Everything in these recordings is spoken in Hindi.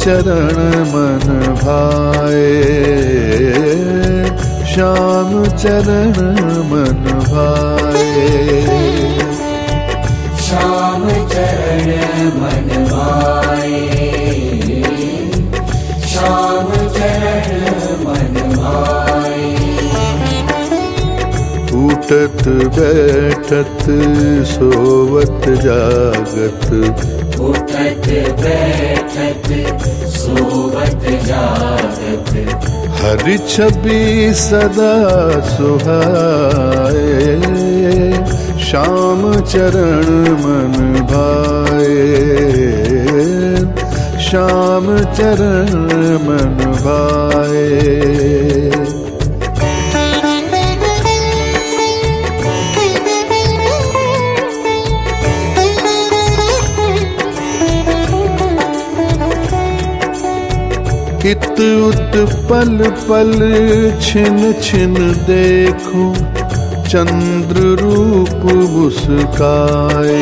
चरण मन भाए, श्याम चरण मन भाए, श्याम चरण मन भाए, श्याम चरण मन भाए। उठत बैठत सोवत जागत, उठत बैठत सोवत जागत, हरि छवि सदा सुहाए, श्याम चरण मन भाए, श्याम चरण मन भाए। हित उत्पल पल छिन छिन देखूं, चंद्र रूप मुस्काए,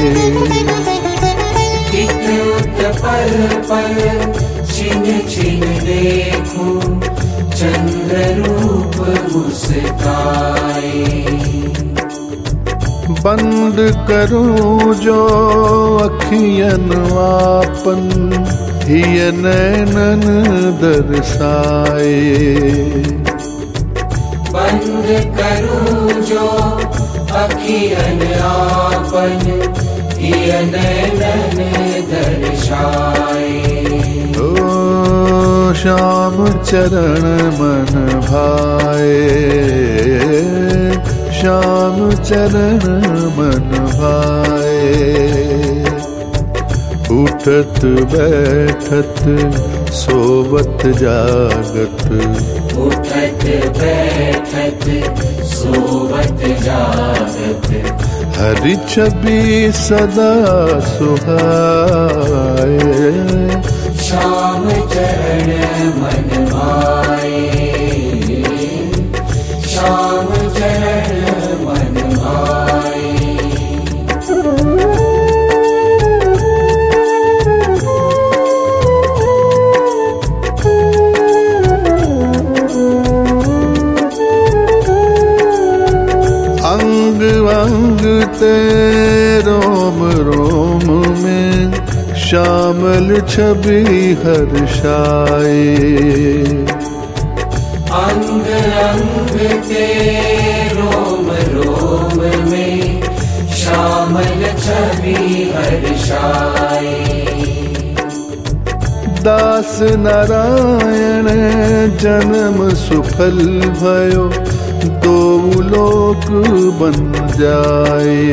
हित उत्पल पल छिन छिन देखूं, चंद्र रूप मुस्काए। बंद करूं जो अखियन आपन, हिय नैनन दर्शाए, बंद करूं जो अखियन आपन, हिय नैनन दर्शाए। ओ श्याम चरण मन भाए, श्याम चरण मन भाए। उठत बैठत सोवत जागत, उठत बैठत सोवत जागत, हरि छवि सदा सुहाए, श्याम चरण मन भाए, श्याम चरण मन भाए। अंग अंग ते रोम रोम में, श्यामल छवि हर्षाए, अंग अंग ते रोम रोम में, श्यामल छवि हर्षाए। दास नारायण जन्म सुफल भयो, दो लोक बन जाए,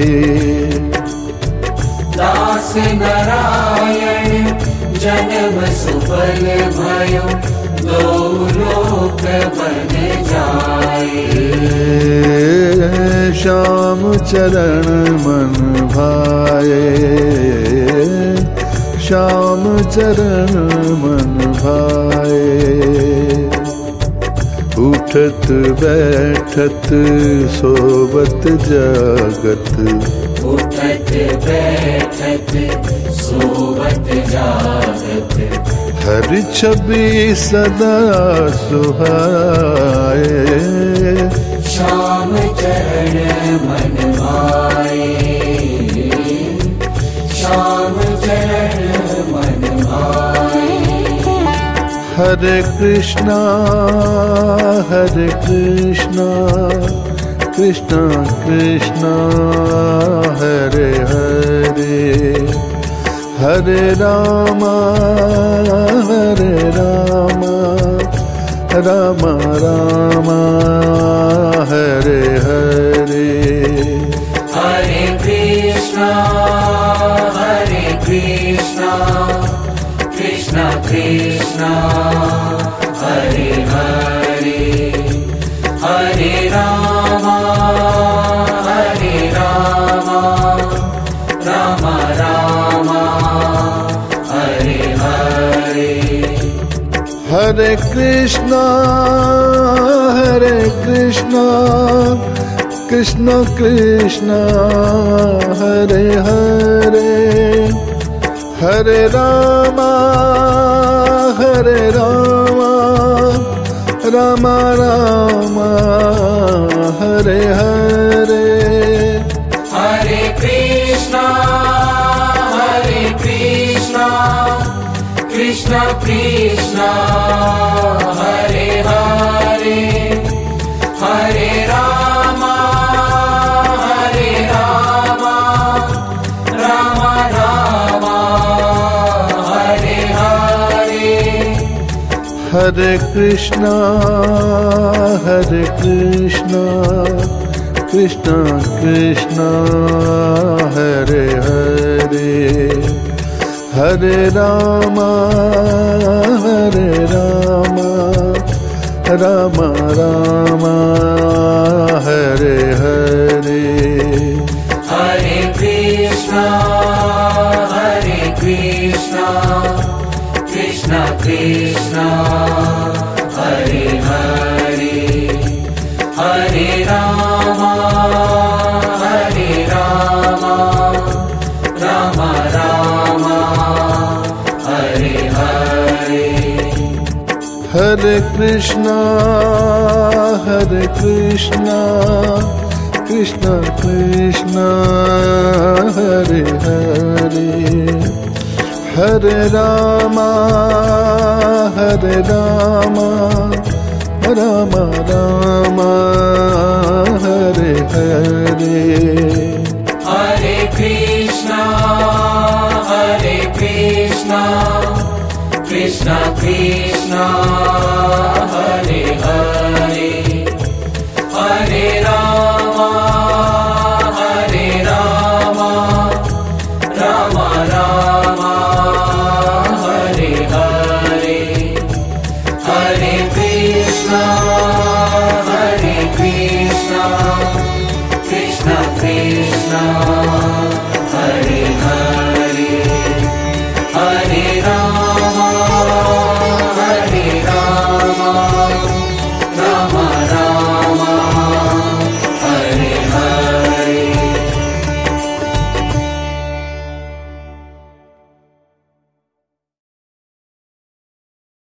दास नारायण जन्म सुफल भयो, दो लोक बन जाए। श्याम चरण मन भाए, श्याम चरण मन भाए। उठत बैठत सोवत जागत, उठत बैठत सोवत जागत, हरि छवि सदा सुहाए, श्याम चरण मन भाए, श्याम चरण मन भाए। हरे कृष्णा कृष्णा कृष्णा हरे हरे, हरे रामा राम रामा हरे हरे। हरे कृष्णा कृष्णा कृष्णा हरे हरे, हरे रामा राम रामा हरे हरे। हरे Krishna Krishna Krishna Hare Hare, Hare Rama, Hare Rama, Rama Rama, Hare Hare. Hare Krishna, Krishna Krishna, Hare Hare, Hare Rama, Rama Rama, Hare Hare. Hare Krishna, Krishna Krishna, Hare Hare, Hare Rama, Rama Rama, Hare Hare. Hare Krishna, Krishna Krishna, Hare Hare, Hare Rama, Rama Rama, Hare Hare. Hare Krishna, Krishna Krishna, Hare Hare, Hare Rama, Rama Rama, Hare Hare. Hare Krishna, Krishna Krishna, Hare Hare, Hare Rama, Rama Rama, Hare Hare. Hare Krishna, Krishna Krishna, Hare